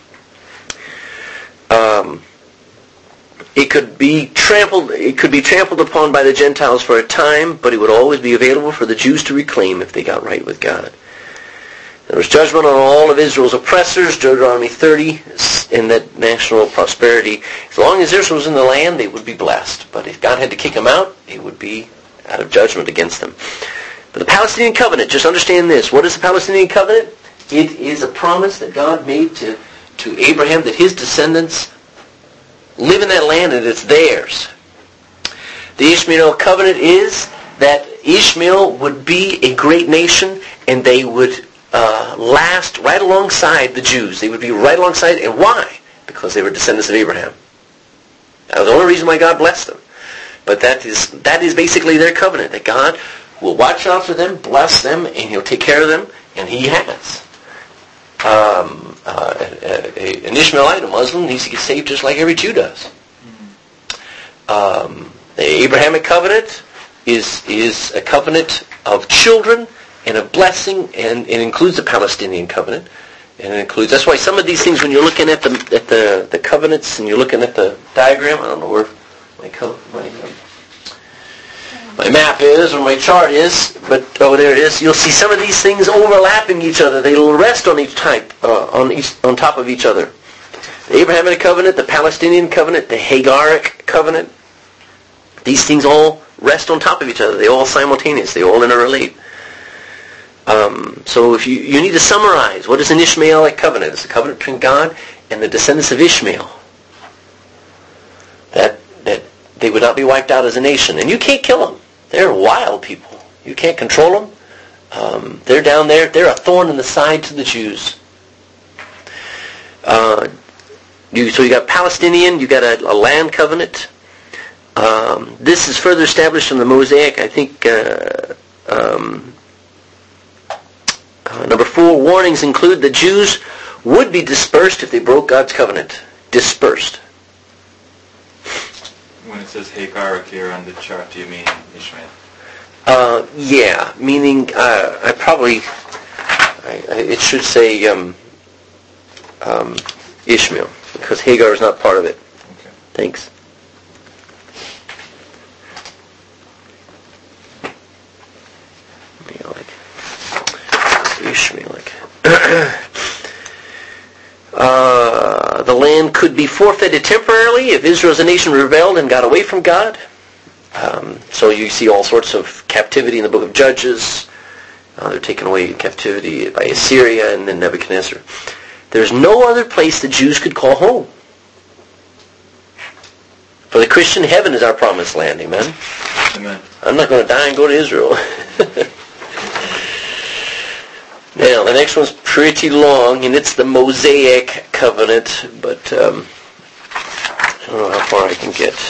Um, it could be trampled. It could be trampled upon by the Gentiles for a time, but it would always be available for the Jews to reclaim if they got right with God. There was judgment on all of Israel's oppressors, Deuteronomy thirty, in that national prosperity. As long as Israel was in the land, they would be blessed. But if God had to kick them out, it would be out of judgment against them. But the Palestinian covenant, just understand this. What is the Palestinian covenant? It is a promise that God made to, to Abraham that his descendants live in that land and it's theirs. The Ishmael covenant is that Ishmael would be a great nation and they would uh, last right alongside the Jews. They would be right alongside. And why? Because they were descendants of Abraham. That was the only reason why God blessed them. But that is that is basically their covenant, that God will watch out for them, bless them, and he'll take care of them, and he has. Um, uh, a, a, an Ishmaelite, a Muslim, needs to get saved just like every Jew does. Um, the Abrahamic covenant is is a covenant of children and of blessing, and it includes the Palestinian covenant. And it includes, that's why some of these things, when you're looking at the at the, the covenants and you're looking at the diagram, I don't know where my co- my um, my map is or my chart is, but oh, there it is. You'll see some of these things overlapping each other. They will rest on each type, uh, on each, on top of each other. The Abrahamic covenant, the Palestinian covenant, the Hagaric covenant. These things all rest on top of each other. They all simultaneous. They all interrelate. Um, so if you you need to summarize, what is an Ishmaelic covenant? It's a covenant between God and the descendants of Ishmael. That that they would not be wiped out as a nation, and you can't kill them. They're wild people. You can't control them. Um, they're down there. They're a thorn in the side to the Jews. Uh, you, so you got Palestinian. You got a, a land covenant. Um, this is further established in the Mosaic. I think. Uh, um, uh, number four, warnings include the Jews would be dispersed if they broke God's covenant. Dispersed. When it says Hagar here on the chart, do you mean Ishmael? Uh, yeah, meaning uh, I probably I, I, it should say um, um, Ishmael because Hagar is not part of it. Okay. Thanks. Ishmaelic. uh, the land could be forfeited temporarily if Israel as a nation rebelled and got away from God. Um, so you see all sorts of captivity in the book of Judges. Uh, they're taken away in captivity by Assyria and then Nebuchadnezzar. There's no other place the Jews could call home. For the Christian, heaven is our promised land. Amen? Amen. I'm not going to die and go to Israel. Now, the next one's pretty long, and it's the Mosaic covenant, but um, I don't know how far I can get.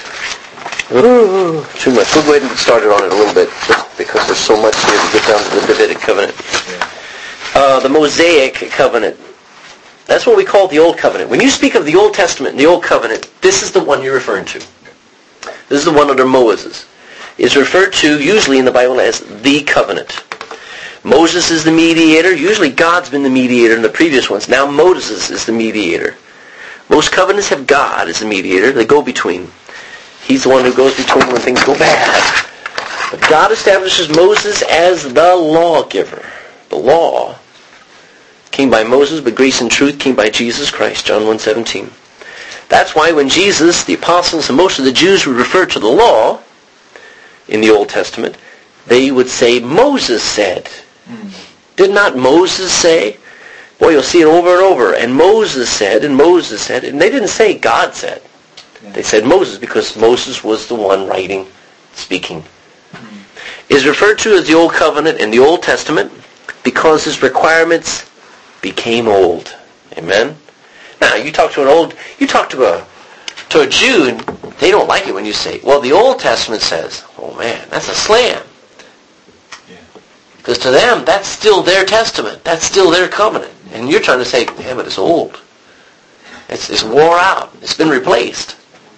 Ooh, too much. We'll go ahead and get started on it a little bit, just because there's so much here to get down to the Davidic covenant. Uh, the Mosaic covenant. That's what we call the Old Covenant. When you speak of the Old Testament and the Old Covenant, this is the one you're referring to. This is the one under Moses. It's referred to usually in the Bible as the covenant. Moses is the mediator. Usually God's been the mediator in the previous ones. Now Moses is the mediator. Most covenants have God as the mediator. They go between. He's the one who goes between when things go bad. But God establishes Moses as the lawgiver. The law came by Moses, but grace and truth came by Jesus Christ, John one seventeen. That's why when Jesus, the apostles, and most of the Jews would refer to the law in the Old Testament, they would say, Moses said. Did not Moses say? Boy, you'll see it over and over. And Moses said, and Moses said, and they didn't say God said. Yeah. They said Moses because Moses was the one writing, speaking. Mm-hmm. Is referred to as the Old Covenant in the Old Testament because his requirements became old. Amen? Now, you talk to an old, you talk to a to a Jew, and they don't like it when you say, well, the Old Testament says, oh man, that's a slam. Because to them, that's still their testament. That's still their covenant. And you're trying to say, yeah, but it's old. It's, it's wore out. It's been replaced.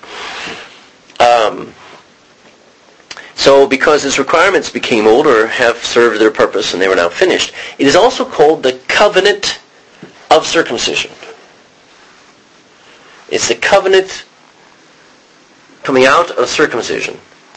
Um, so because its requirements became old or have served their purpose and they were now finished, it is also called the covenant of circumcision. It's the covenant coming out of circumcision.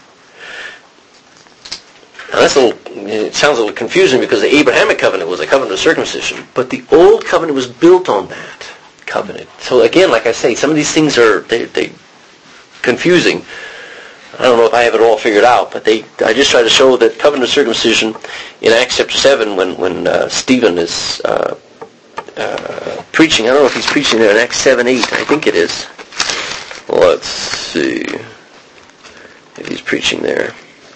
Now that's a little, it sounds a little confusing because the Abrahamic covenant was a covenant of circumcision, but the old covenant was built on that covenant. So again, like I say, some of these things are they they confusing. I don't know if I have it all figured out, but they I just try to show that covenant of circumcision in Acts chapter seven when when uh, Stephen is uh, uh, preaching. I don't know if he's preaching there in Acts seven eight. I think it is. Let's see if he's preaching there.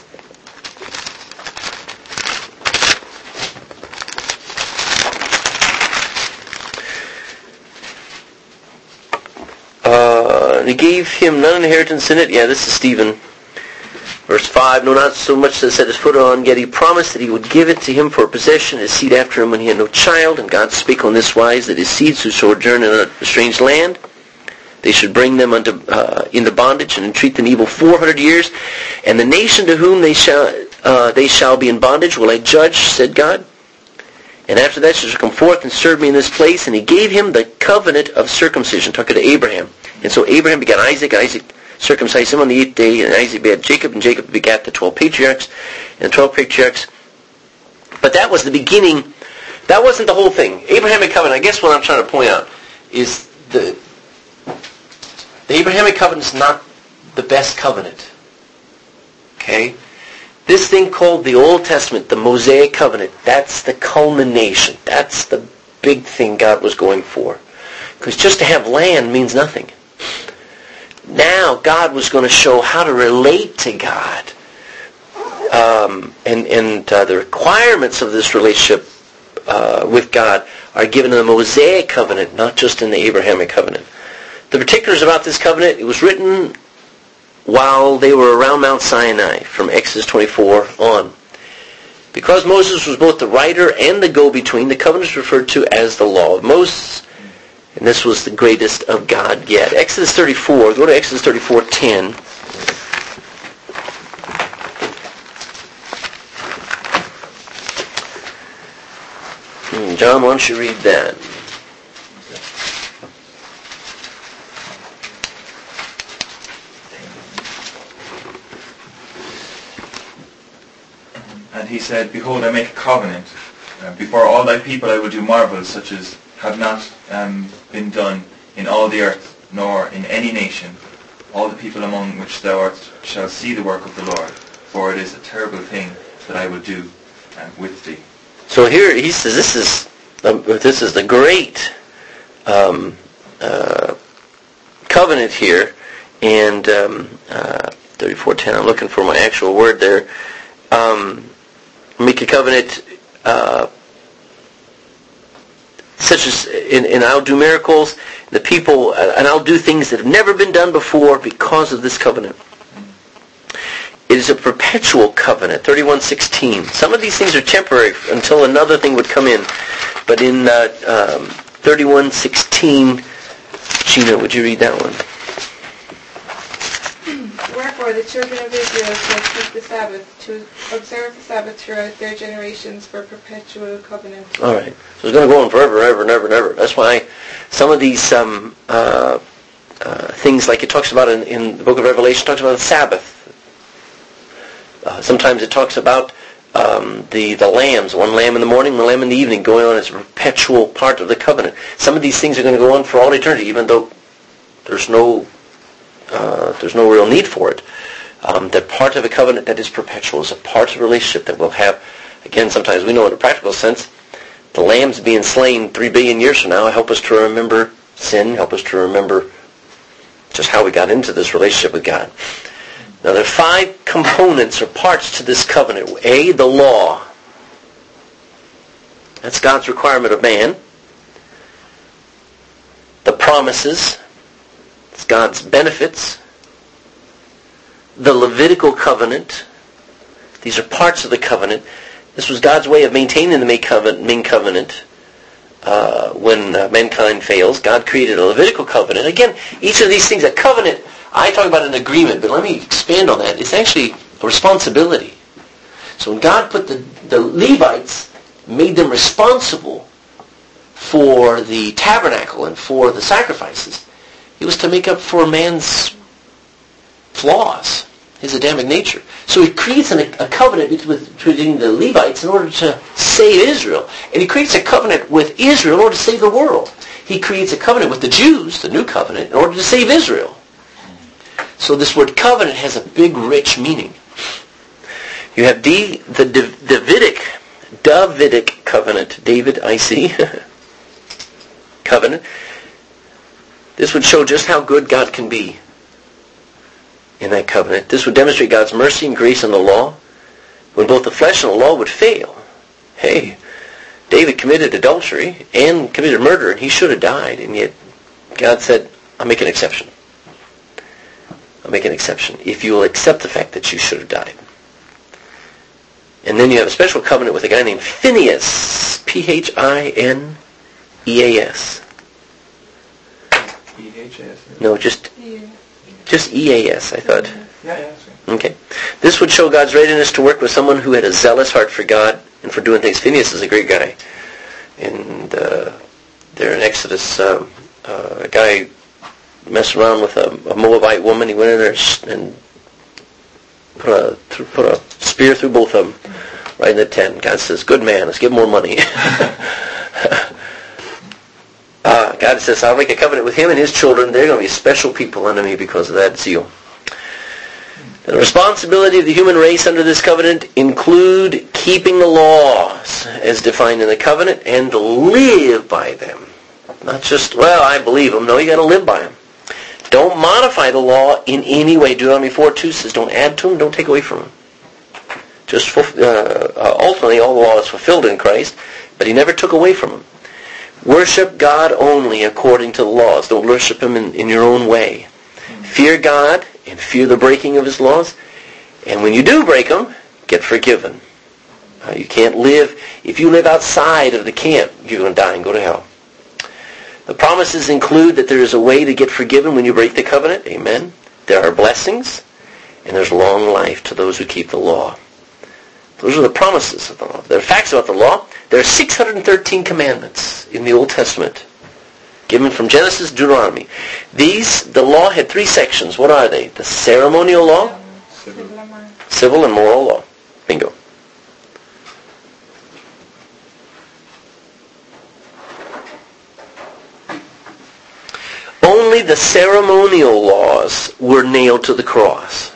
Uh, and he gave him none inheritance in it. Yeah, this is Stephen. Verse five, no, not so much to set his foot on, yet he promised that he would give it to him for a possession, his seed after him when he had no child. And God spake on this wise, that his seeds who sojourn in a strange land, they should bring them unto, uh, into bondage and entreat them evil four hundred years. And the nation to whom they shall uh, they shall be in bondage will I judge, said God. And after that shall come forth and serve me in this place. And he gave him the covenant of circumcision, talking to Abraham. And so Abraham begat Isaac, Isaac circumcised him on the eighth day, and Isaac begat Jacob, and Jacob begat the twelve patriarchs, and the twelve patriarchs. But that was the beginning. That wasn't the whole thing. Abrahamic covenant, I guess what I'm trying to point out is the the Abrahamic covenant is not the best covenant. Okay? This thing called the Old Testament, the Mosaic covenant, that's the culmination. That's the big thing God was going for. Because just to have land means nothing. Now God was going to show how to relate to God. Um, and and uh, the requirements of this relationship uh, with God are given in the Mosaic covenant, not just in the Abrahamic covenant. The particulars about this covenant, it was written while they were around Mount Sinai, from Exodus twenty-four on. Because Moses was both the writer and the go-between, the covenant is referred to as the law of Moses. And this was the greatest of God yet. Exodus thirty-four, go to Exodus thirty-four ten. John, why don't you read that? And he said, Behold, I make a covenant. Uh, before all thy people I will do marvels such as have not um, been done in all the earth, nor in any nation. All the people among which thou art shall see the work of the Lord, for it is a terrible thing that I will do uh, with thee. So here he says this is um, this is the great um, uh, covenant here, and um, uh, thirty-four ten. I'm looking for my actual word there. Um, make a covenant. Uh, Such as, and, and I'll do miracles, the people, and I'll do things that have never been done before because of this covenant. It is a perpetual covenant, thirty-one sixteen. Some of these things are temporary until another thing would come in. But in uh, um, thirty-one sixteen, Gina, would you read that one? Wherefore the children of Israel shall keep the Sabbath, to observe the Sabbath throughout their generations for perpetual covenant. All right. So it's going to go on forever, ever, and ever, and ever. That's why some of these um, uh, uh, things, like it talks about in, in the book of Revelation, talks about the Sabbath. Uh, sometimes it talks about um, the, the lambs, one lamb in the morning, one lamb in the evening, going on as a perpetual part of the covenant. Some of these things are going to go on for all eternity, even though there's no uh, there's no real need for it. Um, that part of a covenant that is perpetual is a part of a relationship that we'll have. Again, sometimes we know in a practical sense, the lambs being slain three billion years from now help us to remember sin, help us to remember just how we got into this relationship with God. Now, there are five components or parts to this covenant. A, the law. That's God's requirement of man. The promises. It's God's benefits. The Levitical covenant. These are parts of the covenant. This was God's way of maintaining the main covenant. Main covenant. uh, when uh, mankind fails, God created a Levitical covenant. Again, each of these things, a covenant, I talk about an agreement, but let me expand on that. It's actually a responsibility. So when God put the, the Levites, made them responsible for the tabernacle and for the sacrifices, it was to make up for man's flaws, his Adamic nature. So he creates an, a covenant between the Levites in order to save Israel. And he creates a covenant with Israel in order to save the world. He creates a covenant with the Jews, the new covenant, in order to save Israel. So this word covenant has a big, rich meaning. You have the, the Davidic, Davidic covenant, David, I see, covenant. This would show just how good God can be in that covenant. This would demonstrate God's mercy and grace in the law when both the flesh and the law would fail. Hey, David committed adultery and committed murder, and he should have died, and yet God said, I'll make an exception. I'll make an exception if you will accept the fact that you should have died. And then you have a special covenant with a guy named Phinehas, P H I N E A S. E H S? No, just Yeah. just E A S, I thought. Yeah, yeah. Okay. This would show God's readiness to work with someone who had a zealous heart for God and for doing things. Phinehas is a great guy. And uh, there in Exodus, um, uh, a guy messed around with a, a Moabite woman. He went in there and put a, put a spear through both of them right in the tent. God says, good man, let's give him more money. uh, God says, I'll make a covenant with him and his children. They're going to be special people unto me because of that zeal. The responsibility of the human race under this covenant include keeping the laws as defined in the covenant and to live by them. Not just, well, I believe them. No, you got to live by them. Don't modify the law in any way. Deuteronomy four two says, don't add to them, don't take away from them. Just uh, ultimately, all the law is fulfilled in Christ, but he never took away from them. Worship God only according to the laws. Don't worship him in, in your own way. Fear God and fear the breaking of his laws. And when you do break them, get forgiven. Uh, you can't live, if you live outside of the camp, you're going to die and go to hell. The promises include that there is a way to get forgiven when you break the covenant. Amen. There are blessings, and there's long life to those who keep the law. Those are the promises of the law. There are facts about the law. There are six hundred thirteen commandments in the Old Testament, given from Genesis to Deuteronomy. These, the law had three sections. What are they? The ceremonial law, Civil. civil and moral law. Bingo. Only the ceremonial laws were nailed to the cross.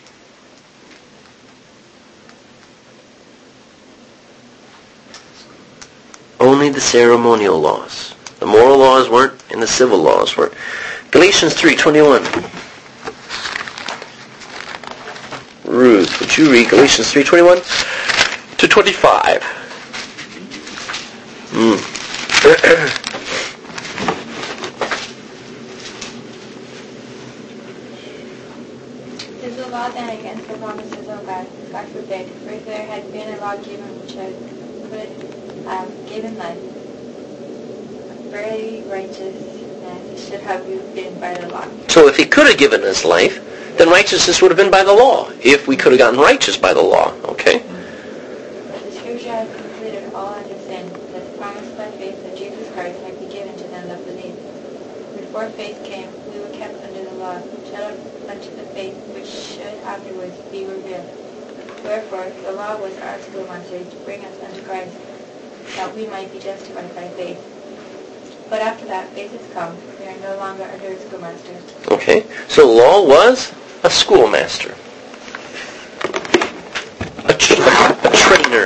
Only the ceremonial laws. The moral laws weren't, and the civil laws weren't. Galatians three twenty-one. Ruth, would you read Galatians three twenty-one to twenty-five? Mm. Is the law then against the promises of God? God forbid. For if there had been a law given which had could have given life, very righteousness should have been by the law. So if he could have given us life, then righteousness would have been by the law. If we could have gotten righteous by the law, okay? The scripture has completed all under sin, that the promise by faith of Jesus Christ might be given to them that believe. Before faith came, we were kept under the law, shut up unto the faith which should afterwards be revealed. Wherefore the law was our schoolmaster to bring us unto Christ, that we might be justified by faith. But after that faith has come, we are no longer under a schoolmaster. Okay, so law was a schoolmaster, a, tra- a trainer.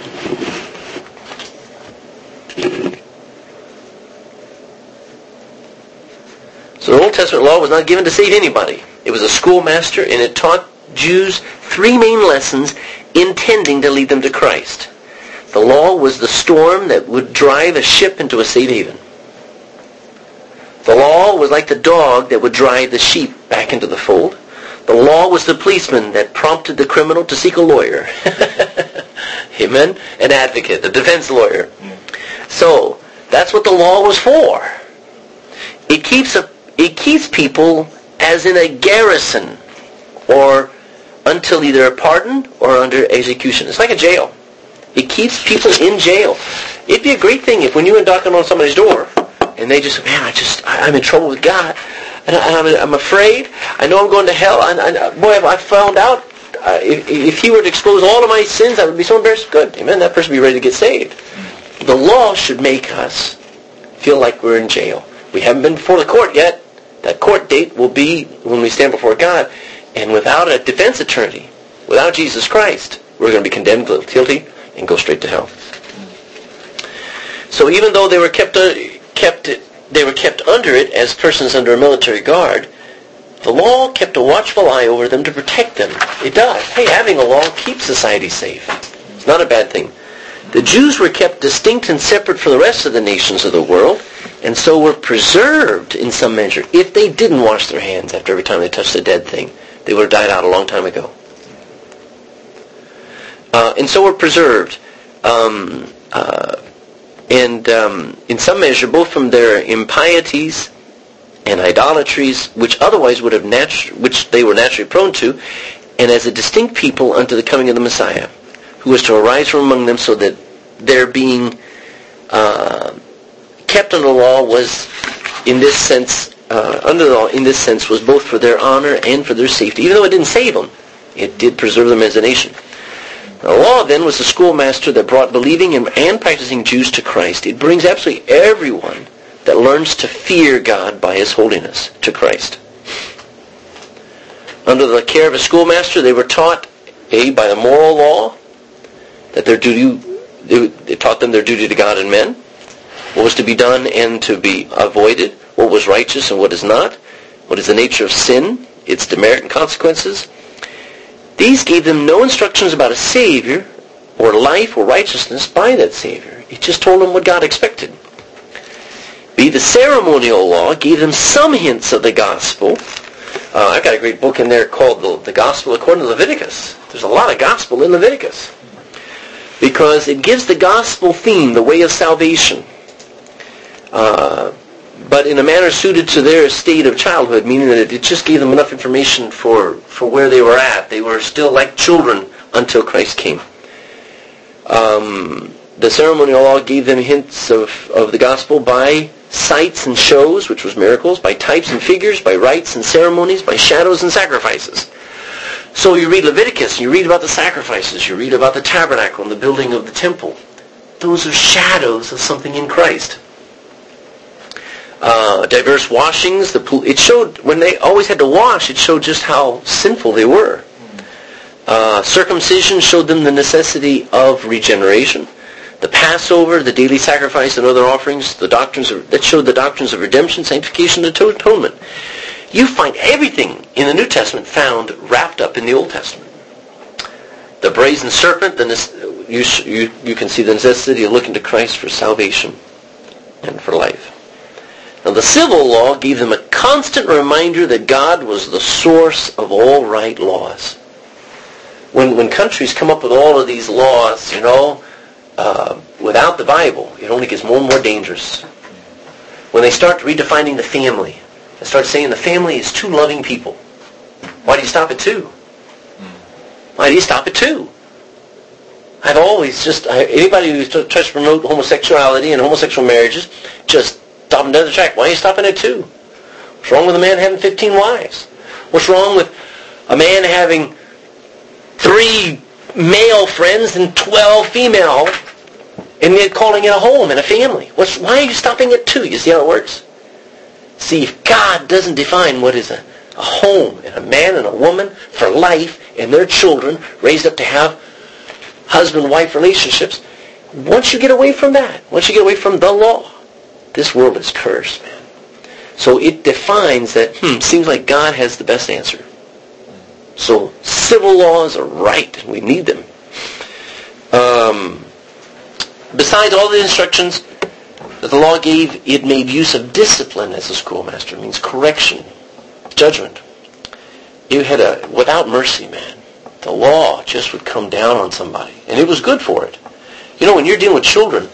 So the Old Testament law was not given to save anybody. It was a schoolmaster, and it taught Jews three main lessons intending to lead them to Christ. The law was the storm that would drive a ship into a safe haven. The law was like the dog that would drive the sheep back into the fold. The law was the policeman that prompted the criminal to seek a lawyer. Amen? An advocate, a defense lawyer. So, That's what the law was for. It keeps a, it keeps people as in a garrison, or until either a pardon or under execution. It's like a jail. It keeps people in jail. It'd be a great thing if when you went knocking on somebody's door and they just, man, I just, I, I'm in trouble with God, and I, I'm, I'm afraid. I know I'm going to hell. And, and boy, if I found out, uh, if, if he were to expose all of my sins, I would be so embarrassed. Good, amen. That person would be ready to get saved. The law should make us feel like we're in jail. We haven't been before the court yet. That court date will be when we stand before God. And without a defense attorney, without Jesus Christ, we're going to be condemned guilty and go straight to hell. So even though they were kept uh, kept they were kept under it as persons under a military guard, the law kept a watchful eye over them to protect them. It does. Hey, having a law keeps society safe. It's not a bad thing. The Jews were kept distinct and separate from the rest of the nations of the world, and so were preserved in some measure. If they didn't wash their hands after every time they touched a dead thing, they would have died out a long time ago. Uh, and so were preserved. Um, uh, and um, in some measure, both from their impieties and idolatries, which otherwise would have natu- which they were naturally prone to, and as a distinct people unto the coming of the Messiah, who was to arise from among them, so that their being uh, kept under the law was, in this sense, uh, under the law, in this sense, was both for their honor and for their safety. Even though it didn't save them, it did preserve them as a nation. The law then was the schoolmaster that brought believing and, and practicing Jews to Christ. It brings absolutely everyone that learns to fear God by His holiness to Christ. Under the care of a schoolmaster, they were taught, A, by the moral law, that their duty, they, they taught them their duty to God and men, what was to be done and to be avoided, what was righteous and what is not, what is the nature of sin, its demerit and consequences. These gave them no instructions about a Savior or life or righteousness by that Savior. It just told them what God expected. B, the ceremonial law gave them some hints of the gospel. Uh, I've got a great book in there called the, the Gospel According to Leviticus. There's a lot of gospel in Leviticus, because it gives the gospel theme, the way of salvation, uh, but in a manner suited to their state of childhood, meaning that it just gave them enough information for, for where they were at. They were still like children until Christ came. Um, the ceremonial law gave them hints of, of the gospel by sights and shows, which was miracles, by types and figures, by rites and ceremonies, by shadows and sacrifices. So you read Leviticus, you read about the sacrifices, you read about the tabernacle and the building of the temple. Those are shadows of something in Christ. Uh, diverse washings, the it showed, when they always had to wash, it showed just how sinful they were. Uh, circumcision showed them the necessity of regeneration. The Passover, the daily sacrifice, and other offerings, the doctrines of, that showed the doctrines of redemption, sanctification, and atonement. You find everything in the New Testament found wrapped up in the Old Testament. The brazen serpent, the, you, you, you can see the necessity of looking to Christ for salvation and for life. Now the civil law gave them a constant reminder that God was the source of all right laws. When, when countries come up with all of these laws, you know, uh, without the Bible, it only gets more and more dangerous. When they start redefining the family, and start saying the family is two loving people. Why do you stop at two? Why do you stop at two? I've always just, I, anybody who tries to promote homosexuality and homosexual marriages, just stop them down the track. Why are you stopping at two? What's wrong with a man having fifteen wives? What's wrong with a man having three male friends and twelve female, and yet calling it a home and a family? What's, why are you stopping at two? You see how it works? See, if God doesn't define what is a, a home and a man and a woman for life and their children raised up to have husband-wife relationships, once you get away from that, once you get away from the law, this world is cursed, man. So it defines that, hmm, seems like God has the best answer. So civil laws are right. We need them. Um, besides all the instructions that the law gave, it made use of discipline as a schoolmaster. It means correction, judgment. You had a, without mercy, man, the law just would come down on somebody. And it was good for it. You know, when you're dealing with children,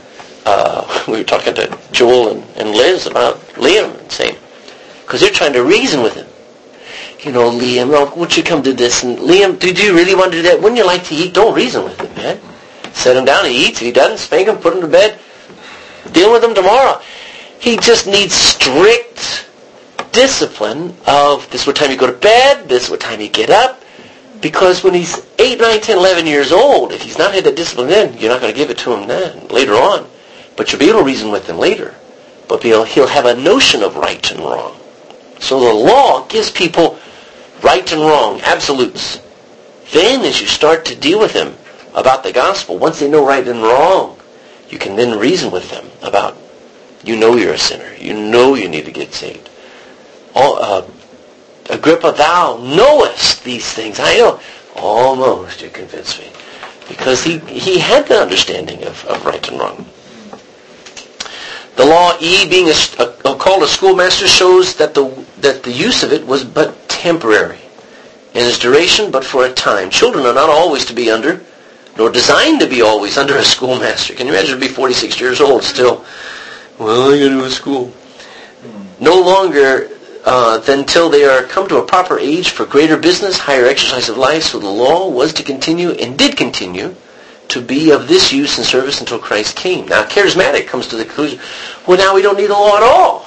uh, we were talking to Joel and, and Liz about Liam and saying, because they're trying to reason with him. You know, Liam, oh, won't you come do this? And Liam, do you really want to do that? Wouldn't you like to eat? Don't reason with him, man. Set him down, he eats. If he doesn't, spank him, put him to bed. Deal with him tomorrow. He just needs strict discipline of this is what time you go to bed, this is what time you get up. Because when he's eight, nine, ten, eleven years old, if he's not had that discipline then, you're not going to give it to him then, later on. But you'll be able to reason with him later. But he'll, he'll have a notion of right and wrong. So the law gives people right and wrong, absolutes. Then as you start to deal with them about the gospel, once they know right and wrong, you can then reason with them about, you know you're a sinner. You know you need to get saved. All, uh, Agrippa, thou knowest these things. I know. Almost, you convinced me. Because he, he had the understanding of, of right and wrong. The law, E, being a, a, called a schoolmaster, shows that the that the use of it was but temporary in its duration, but for a time. Children are not always to be under, nor designed to be always under a schoolmaster. Can you imagine to be forty-six years old still? Well, I got to go to school. No longer uh, than till they are come to a proper age for greater business, higher exercise of life. So the law was to continue, and did continue, to be of this use and service until Christ came. Now, charismatic comes to the conclusion, well, now we don't need the law at all.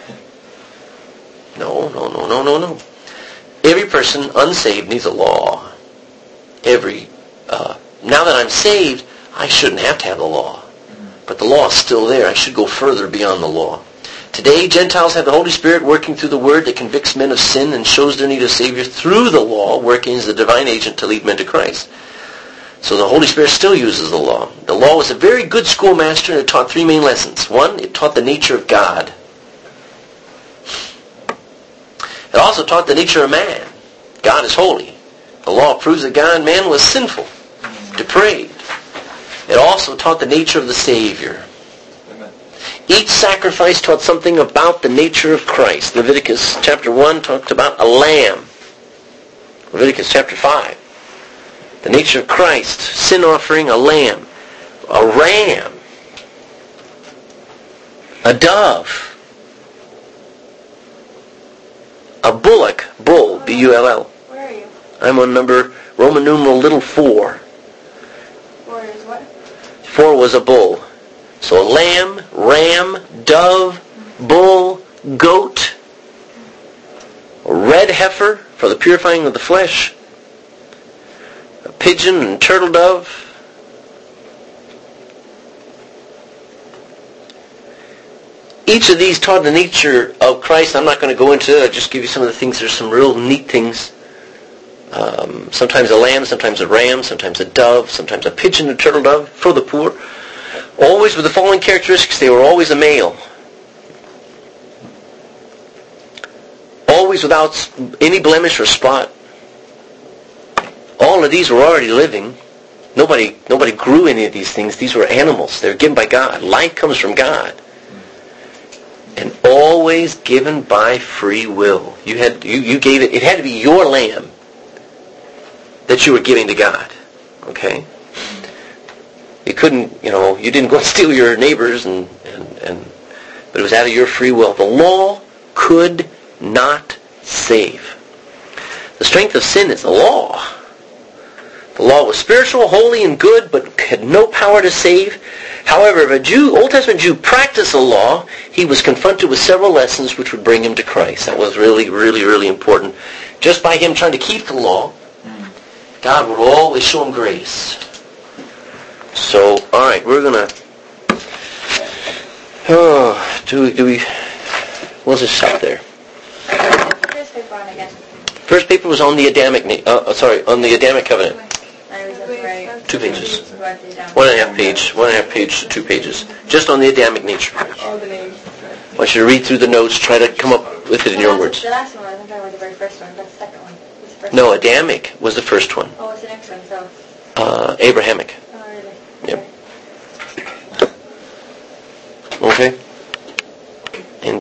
No, no, no, no, no, no. Every person unsaved needs a law. Every, uh, now that I'm saved, I shouldn't have to have the law. But the law is still there. I should go further beyond the law. Today, Gentiles have the Holy Spirit working through the Word that convicts men of sin and shows their need of Savior through the law, working as the divine agent to lead men to Christ. So the Holy Spirit still uses the law. The law was a very good schoolmaster, and it taught three main lessons. One, it taught the nature of God. It also taught the nature of man. God is holy. The law proves that God and man was sinful, depraved. It also taught the nature of the Savior. Amen. Each sacrifice taught something about the nature of Christ. Leviticus chapter one talked about a lamb. Leviticus chapter five. The nature of Christ, sin offering, a lamb, a ram, a dove, a bullock, bull, B U L L. Where are you? I'm on number, Roman numeral little four. Four is what? Four was a bull. So a lamb, ram, dove, bull, goat, a red heifer for the purifying of the flesh, a pigeon and turtle dove, each of these taught the nature of Christ. I'm not going to go into it. I'll just give you some of the things. There's some real neat things. Um, sometimes a lamb, sometimes a ram, sometimes a dove, sometimes a pigeon and turtle dove for the poor. Always with the following characteristics. They were always a male. Always without any blemish or spot. All of these were already living. Nobody nobody grew any of these things. These were animals. They were given by God. Life comes from God. And always given by free will. You had you, you gave it, it had to be your lamb that you were giving to God. Okay? You couldn't, you know, you didn't go and steal your neighbor's, and, and, and but it was out of your free will. The law could not save. The strength of sin is the law. The law was spiritual, holy, and good, but had no power to save. However, if a Jew, Old Testament Jew practiced the law, he was confronted with several lessons which would bring him to Christ. That was really, really, really important. Just by him trying to keep the law, God would always show him grace. So, all right, we're going to... Oh, do we... Do we we'll just stop there. First paper on again. First paper was on the Adamic... Uh, sorry, on the Adamic covenant. I was just right. Two pages. One One and a half page. One and a half page to two pages. Just on the Adamic nature. All the names. I want you to read through the notes, try to come up with it in your words. The last one, I think I was the very first one, but the second one. Was the first No, one. Adamic was the first one. Oh, what's the next one? So. Uh, Abrahamic. Oh, really? Yep. Okay.